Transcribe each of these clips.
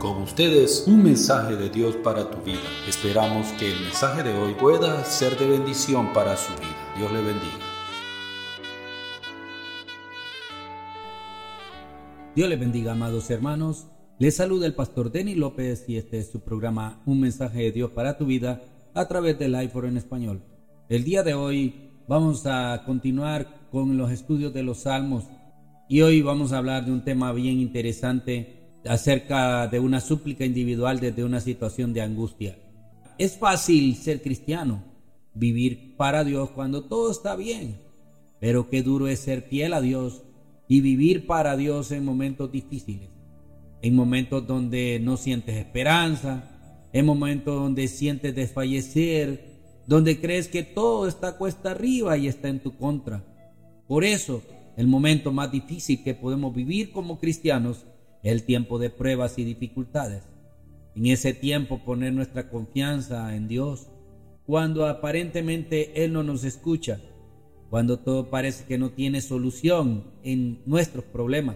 Con ustedes, un mensaje de Dios para tu vida. Esperamos que el mensaje de hoy pueda ser de bendición para su vida. Dios le bendiga. Dios les bendiga, amados hermanos. Les saluda el pastor Denny López y este es su programa Un mensaje de Dios para tu vida a través del iPhone en español. El día de hoy vamos a continuar con los estudios de los Salmos y hoy vamos a hablar de un tema bien interesante acerca de una súplica individual desde una situación de angustia. Es fácil ser cristiano, vivir para Dios cuando todo está bien, pero qué duro es ser fiel a Dios y vivir para Dios en momentos difíciles, en momentos donde no sientes esperanza, en momentos donde sientes desfallecer, donde crees que todo está cuesta arriba y está en tu contra. Por eso, el momento más difícil que podemos vivir como cristianos es el tiempo de pruebas y dificultades. En ese tiempo poner nuestra confianza en Dios, cuando aparentemente Él no nos escucha, cuando todo parece que no tiene solución en nuestros problemas.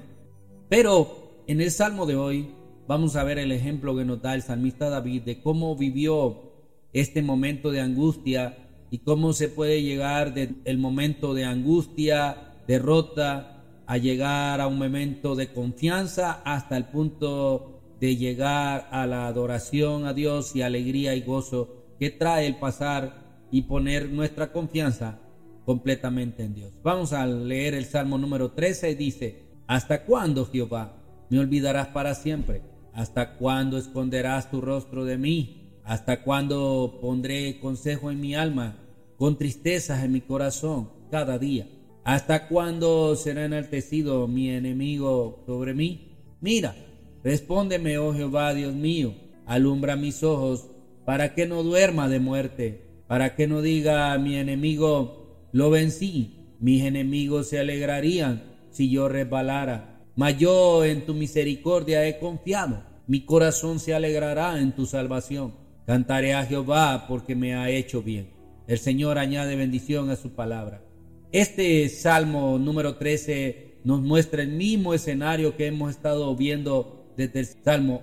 Pero en el Salmo de hoy vamos a ver el ejemplo que nos da el salmista David de cómo vivió este momento de angustia y cómo se puede llegar del momento de angustia, derrota, a llegar a un momento de confianza hasta el punto de llegar a la adoración a Dios y alegría y gozo que trae el pasar y poner nuestra confianza completamente en Dios. Vamos a leer el Salmo número 13. Dice: ¿Hasta cuándo, Jehová, me olvidarás para siempre? ¿Hasta cuándo esconderás tu rostro de mí? ¿Hasta cuándo pondré consejo en mi alma, con tristezas en mi corazón cada día? ¿Hasta cuándo será enaltecido mi enemigo sobre mí? Mira, respóndeme, oh Jehová, Dios mío, alumbra mis ojos, para que no duerma de muerte, para que no diga mi enemigo, lo vencí. Mis enemigos se alegrarían si yo resbalara, mas yo en tu misericordia he confiado. Mi corazón se alegrará en tu salvación. Cantaré a Jehová porque me ha hecho bien. El Señor añade bendición a su palabra. Este Salmo número 13 nos muestra el mismo escenario que hemos estado viendo desde el Salmo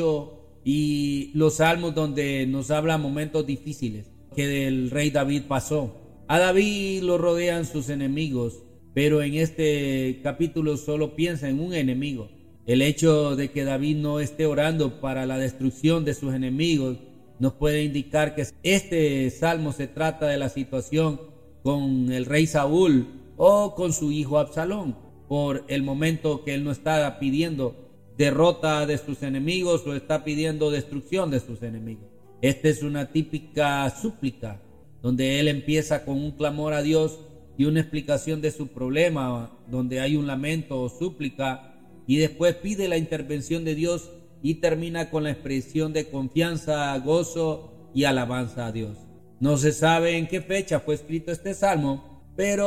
8 y los salmos donde nos habla momentos difíciles que el rey David pasó. A David lo rodean sus enemigos, pero en este capítulo solo piensa en un enemigo. El hecho de que David no esté orando para la destrucción de sus enemigos nos puede indicar que este salmo se trata de la situación con el rey Saúl o con su hijo Absalón, por el momento que él no está pidiendo derrota de sus enemigos o está pidiendo destrucción de sus enemigos. Esta es una típica súplica donde él empieza con un clamor a Dios y una explicación de su problema, donde hay un lamento o súplica, y después pide la intervención de Dios y termina con la expresión de confianza, gozo y alabanza a Dios. No se sabe en qué fecha fue escrito este salmo,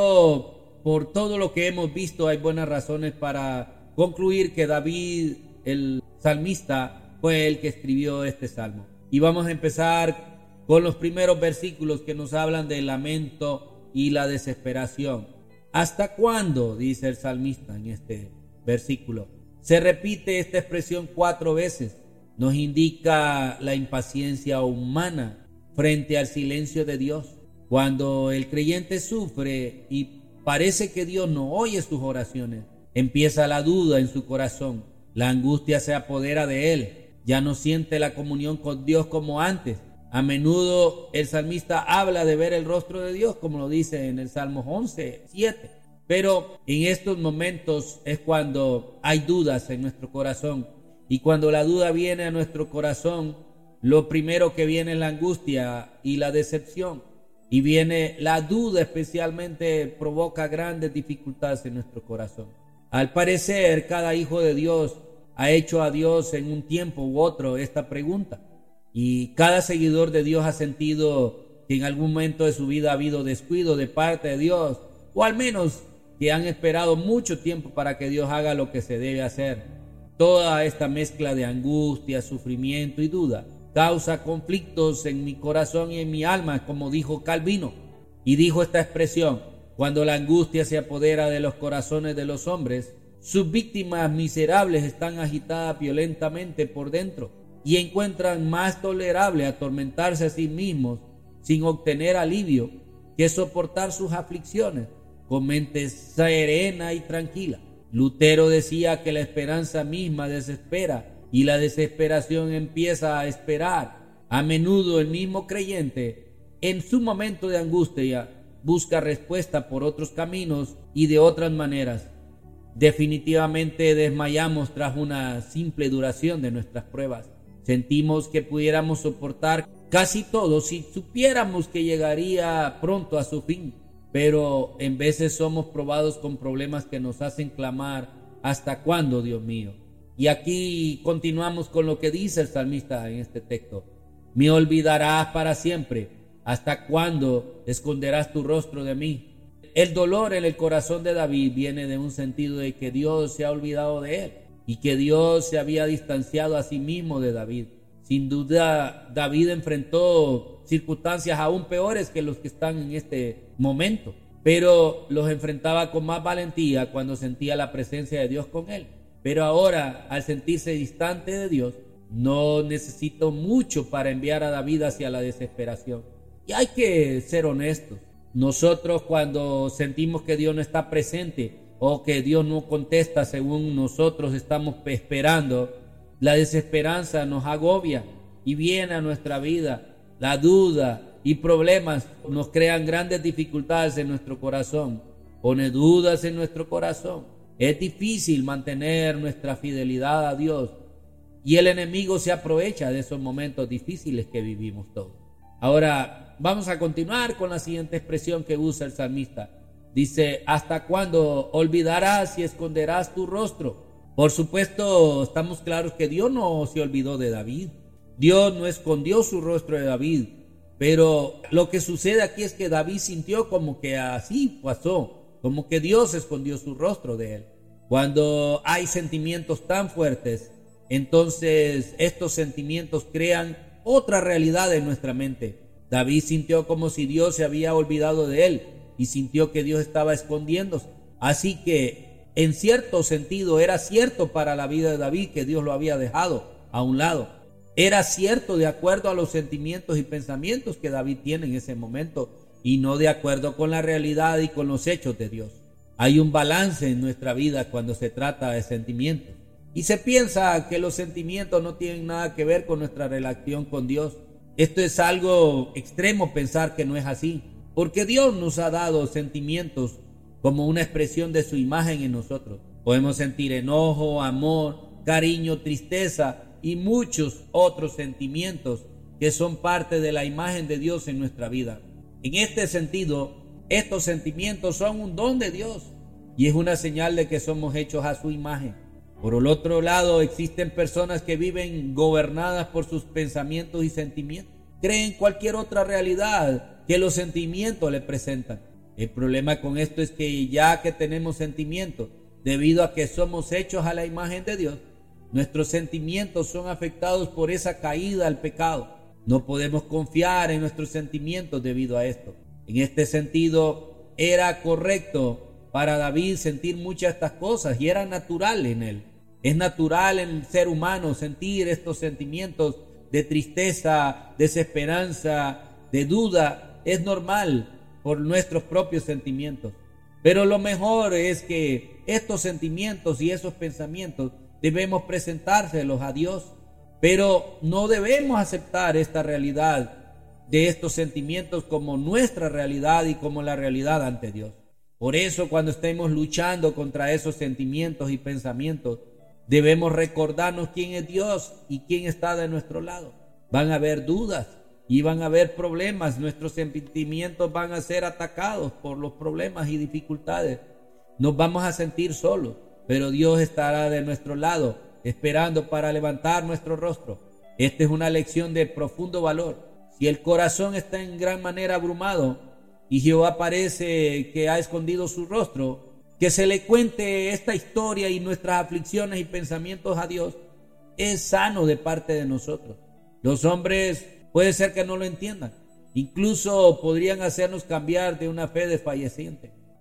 pero por todo lo que hemos visto hay buenas razones para concluir que David, el salmista, fue el que escribió este salmo. Y vamos a empezar con los primeros versículos que nos hablan del lamento y la desesperación. ¿Hasta cuándo?, dice el salmista en este versículo. Se repite esta expresión 4 veces. Nos indica la impaciencia humana frente al silencio de Dios. Cuando el creyente sufre y parece que Dios no oye sus oraciones, empieza la duda en su corazón. La angustia se apodera de él. Ya no siente la comunión con Dios como antes. A menudo el salmista habla de ver el rostro de Dios, como lo dice en el Salmo 11:7. Pero en estos momentos es cuando hay dudas en nuestro corazón. Y cuando la duda viene a nuestro corazón, lo primero que viene es la angustia y la decepción. Y viene la duda, especialmente provoca grandes dificultades en nuestro corazón. Al parecer, cada hijo de Dios ha hecho a Dios en un tiempo u otro esta pregunta. Y cada seguidor de Dios ha sentido que en algún momento de su vida ha habido descuido de parte de Dios, o al menos que han esperado mucho tiempo para que Dios haga lo que se debe hacer. Toda esta mezcla de angustia, sufrimiento y duda causa conflictos en mi corazón y en mi alma, como dijo Calvino. Y dijo esta expresión: cuando la angustia se apodera de los corazones de los hombres, Sus víctimas miserables están agitadas violentamente por dentro y encuentran más tolerable atormentarse a sí mismos sin obtener alivio que soportar sus aflicciones con mente serena y tranquila. Lutero decía que la esperanza misma desespera y la desesperación empieza a esperar. A menudo el mismo creyente, en su momento de angustia, busca respuesta por otros caminos y de otras maneras. Definitivamente desmayamos tras una simple duración de nuestras pruebas. Sentimos que pudiéramos soportar casi todo si supiéramos que llegaría pronto a su fin, pero en veces somos probados con problemas que nos hacen clamar: ¿hasta cuándo, Dios mío? Y aquí continuamos con lo que dice el salmista en este texto: ¿me olvidarás para siempre? ¿Hasta cuándo esconderás tu rostro de mí? El dolor en el corazón de David viene de un sentido de que Dios se ha olvidado de él y que Dios se había distanciado a sí mismo de David. Sin duda, David enfrentó circunstancias aún peores que los que están en este momento, pero los enfrentaba con más valentía cuando sentía la presencia de Dios con él. Pero ahora, al sentirse distante de Dios, no necesitó mucho para enviar a David hacia la desesperación. Y hay que ser honestos. Nosotros, cuando sentimos que Dios no está presente o que Dios no contesta según nosotros estamos esperando, la desesperanza nos agobia y viene a nuestra vida. La duda y problemas nos crean grandes dificultades en nuestro corazón, pone dudas en nuestro corazón. Es difícil mantener nuestra fidelidad a Dios y el enemigo se aprovecha de esos momentos difíciles que vivimos todos. Ahora vamos a continuar con la siguiente expresión que usa el salmista. Dice: ¿hasta cuándo olvidarás y esconderás tu rostro? Por supuesto, estamos claros que Dios no se olvidó de David. Dios no escondió su rostro de David. Pero lo que sucede aquí es que David sintió como que así pasó, como que Dios escondió su rostro de él. Cuando hay sentimientos tan fuertes, entonces estos sentimientos crean otra realidad en nuestra mente. David sintió como si Dios se había olvidado de él y sintió que Dios estaba escondiéndose. Así que en cierto sentido era cierto para la vida de David que Dios lo había dejado a un lado. Era cierto de acuerdo a los sentimientos y pensamientos que David tiene en ese momento y no de acuerdo con la realidad y con los hechos de Dios. Hay un balance en nuestra vida cuando se trata de sentimientos. Y se piensa que los sentimientos no tienen nada que ver con nuestra relación con Dios. Esto es algo extremo pensar que no es así, porque Dios nos ha dado sentimientos como una expresión de su imagen en nosotros. Podemos sentir enojo, amor, cariño, tristeza y muchos otros sentimientos que son parte de la imagen de Dios en nuestra vida. En este sentido, estos sentimientos son un don de Dios y es una señal de que somos hechos a su imagen. Por el otro lado, existen personas que viven gobernadas por sus pensamientos y sentimientos. Creen cualquier otra realidad que los sentimientos le presentan. El problema con esto es que ya que tenemos sentimientos, debido a que somos hechos a la imagen de Dios, nuestros sentimientos son afectados por esa caída al pecado. No podemos confiar en nuestros sentimientos debido a esto. En este sentido, era correcto para David sentir muchas de estas cosas y era natural en él. Es natural en el ser humano sentir estos sentimientos de tristeza, desesperanza, de duda. Es normal por nuestros propios sentimientos. Pero lo mejor es que estos sentimientos y esos pensamientos debemos presentárselos a Dios. Pero no debemos aceptar esta realidad de estos sentimientos como nuestra realidad y como la realidad ante Dios. Por eso, cuando estemos luchando contra esos sentimientos y pensamientos, debemos recordarnos quién es Dios y quién está de nuestro lado. Van a haber dudas y van a haber problemas. Nuestros sentimientos van a ser atacados por los problemas y dificultades. Nos vamos a sentir solos, pero Dios estará de nuestro lado, esperando para levantar nuestro rostro. Esta es una lección de profundo valor. Si el corazón está en gran manera abrumado y Jehová parece que ha escondido su rostro, que se le cuente esta historia y nuestras aflicciones y pensamientos a Dios es sano de parte de nosotros. Los hombres puede ser que no lo entiendan, incluso podrían hacernos cambiar de una fe desfalleciente.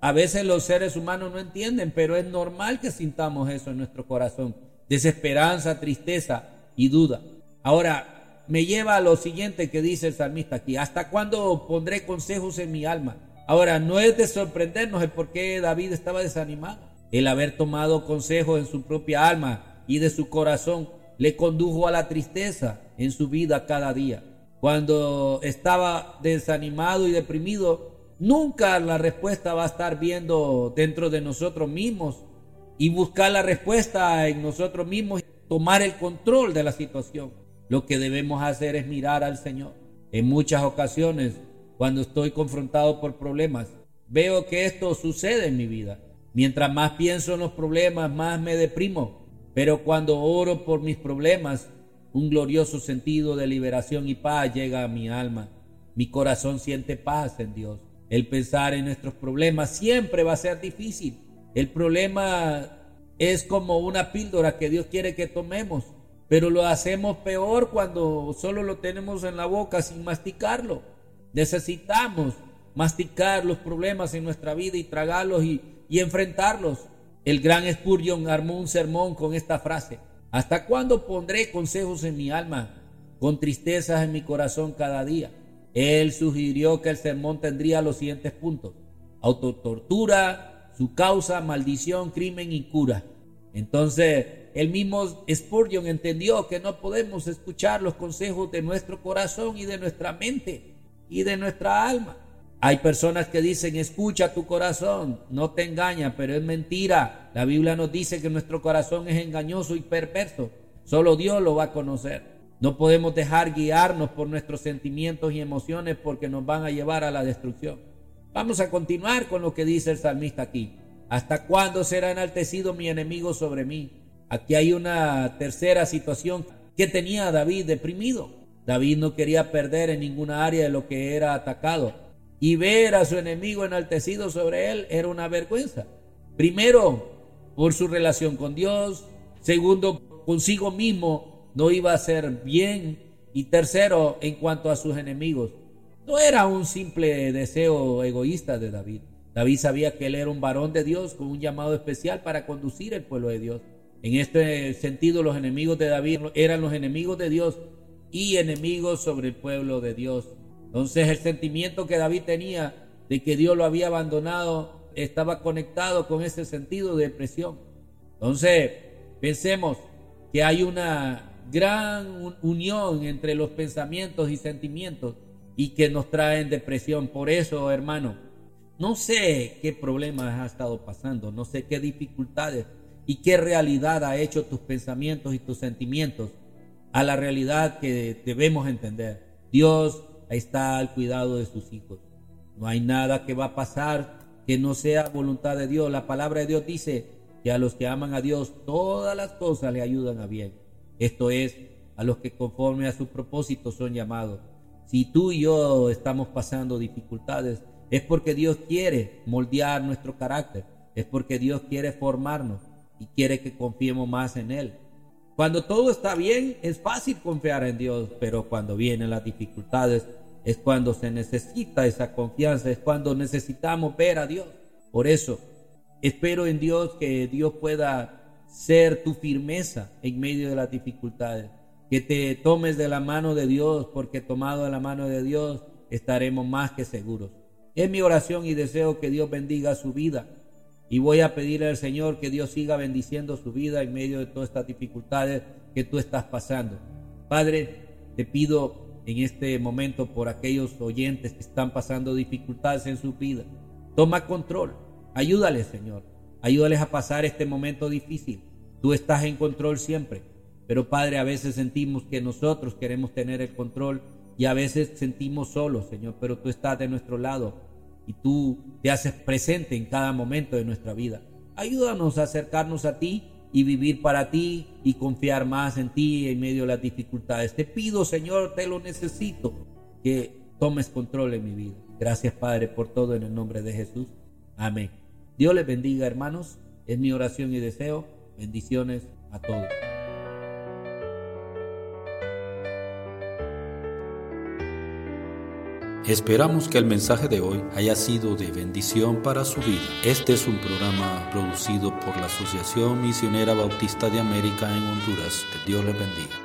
A veces los seres humanos no entienden, pero es normal que sintamos eso en nuestro corazón. Desesperanza, tristeza y duda. Ahora, me lleva a lo siguiente que dice el salmista aquí. ¿Hasta cuándo pondré consejos en mi alma? Ahora, no es de sorprendernos el por qué David estaba desanimado. El haber tomado consejos en su propia alma y de su corazón le condujo a la tristeza en su vida cada día. Cuando estaba desanimado y deprimido, nunca la respuesta va a estar viendo dentro de nosotros mismos y buscar la respuesta en nosotros mismos y tomar el control de la situación. Lo que debemos hacer es mirar al Señor. En muchas ocasiones, cuando estoy confrontado por problemas, veo que esto sucede en mi vida. Mientras más pienso en los problemas, más me deprimo. Pero cuando oro por mis problemas, un glorioso sentido de liberación y paz llega a mi alma. Mi corazón siente paz en Dios. El pensar en nuestros problemas siempre va a ser difícil. El problema es como una píldora que Dios quiere que tomemos, pero lo hacemos peor cuando solo lo tenemos en la boca sin masticarlo. Necesitamos masticar los problemas en nuestra vida y tragarlos y enfrentarlos. El gran Spurgeon armó un sermón con esta frase: ¿hasta cuándo pondré consejos en mi alma, con tristezas en mi corazón cada día? Él sugirió que el sermón tendría los siguientes puntos: autotortura, su causa, maldición, crimen y cura. Entonces, el mismo Spurgeon entendió que no podemos escuchar los consejos de nuestro corazón y de nuestra mente y de nuestra alma. Hay personas que dicen: escucha tu corazón, no te engaña, pero es mentira. La Biblia nos dice que nuestro corazón es engañoso y perverso. Solo Dios lo va a conocer. No podemos dejar guiarnos por nuestros sentimientos y emociones porque nos van a llevar a la destrucción. Vamos a continuar con lo que dice el salmista aquí. ¿Hasta cuándo será enaltecido mi enemigo sobre mí? Aquí hay una tercera situación que tenía David deprimido. David no quería perder en ninguna área de lo que era atacado. Y ver a su enemigo enaltecido sobre él era una vergüenza. Primero, por su relación con Dios. Segundo, consigo mismo no iba a ser bien. Y tercero, en cuanto a sus enemigos. No era un simple deseo egoísta de David. David sabía que él era un varón de Dios con un llamado especial para conducir el pueblo de Dios. En este sentido, los enemigos de David eran los enemigos de Dios y enemigos sobre el pueblo de Dios. Entonces, el sentimiento que David tenía de que Dios lo había abandonado estaba conectado con ese sentido de depresión. Entonces, pensemos que hay una gran unión entre los pensamientos y sentimientos y que nos traen depresión. Por eso, hermano, no sé qué problemas has estado pasando, no sé qué dificultades y qué realidad ha hecho tus pensamientos y tus sentimientos a la realidad que debemos entender. Dios está al cuidado de sus hijos. No hay nada que va a pasar que no sea voluntad de Dios. La palabra de Dios dice que a los que aman a Dios todas las cosas le ayudan a bien. Esto es, a los que conforme a su propósito son llamados. Si tú y yo estamos pasando dificultades, es porque Dios quiere moldear nuestro carácter, es porque Dios quiere formarnos y quiere que confiemos más en Él. Cuando todo está bien, es fácil confiar en Dios, pero cuando vienen las dificultades, es cuando se necesita esa confianza, es cuando necesitamos ver a Dios. Por eso, espero en Dios que Dios pueda ser tu firmeza en medio de las dificultades, que te tomes de la mano de Dios, porque tomado de la mano de Dios estaremos más que seguros. Es mi oración y deseo que Dios bendiga su vida. Y voy a pedirle al Señor que Dios siga bendiciendo su vida en medio de todas estas dificultades que tú estás pasando. Padre, te pido en este momento por aquellos oyentes que están pasando dificultades en su vida. Toma control. Ayúdales, Señor. Ayúdales a pasar este momento difícil. Tú estás en control siempre. Pero, Padre, a veces sentimos que nosotros queremos tener el control y a veces sentimos solos, Señor, pero tú estás de nuestro lado. Y tú te haces presente en cada momento de nuestra vida. Ayúdanos a acercarnos a ti y vivir para ti y confiar más en ti en medio de las dificultades. Te pido, Señor, te lo necesito, que tomes control en mi vida. Gracias, Padre, por todo en el nombre de Jesús. Amén. Dios les bendiga, hermanos. Es mi oración y deseo. Bendiciones a todos. Esperamos que el mensaje de hoy haya sido de bendición para su vida. Este es un programa producido por la Asociación Misionera Bautista de América en Honduras. Que Dios les bendiga.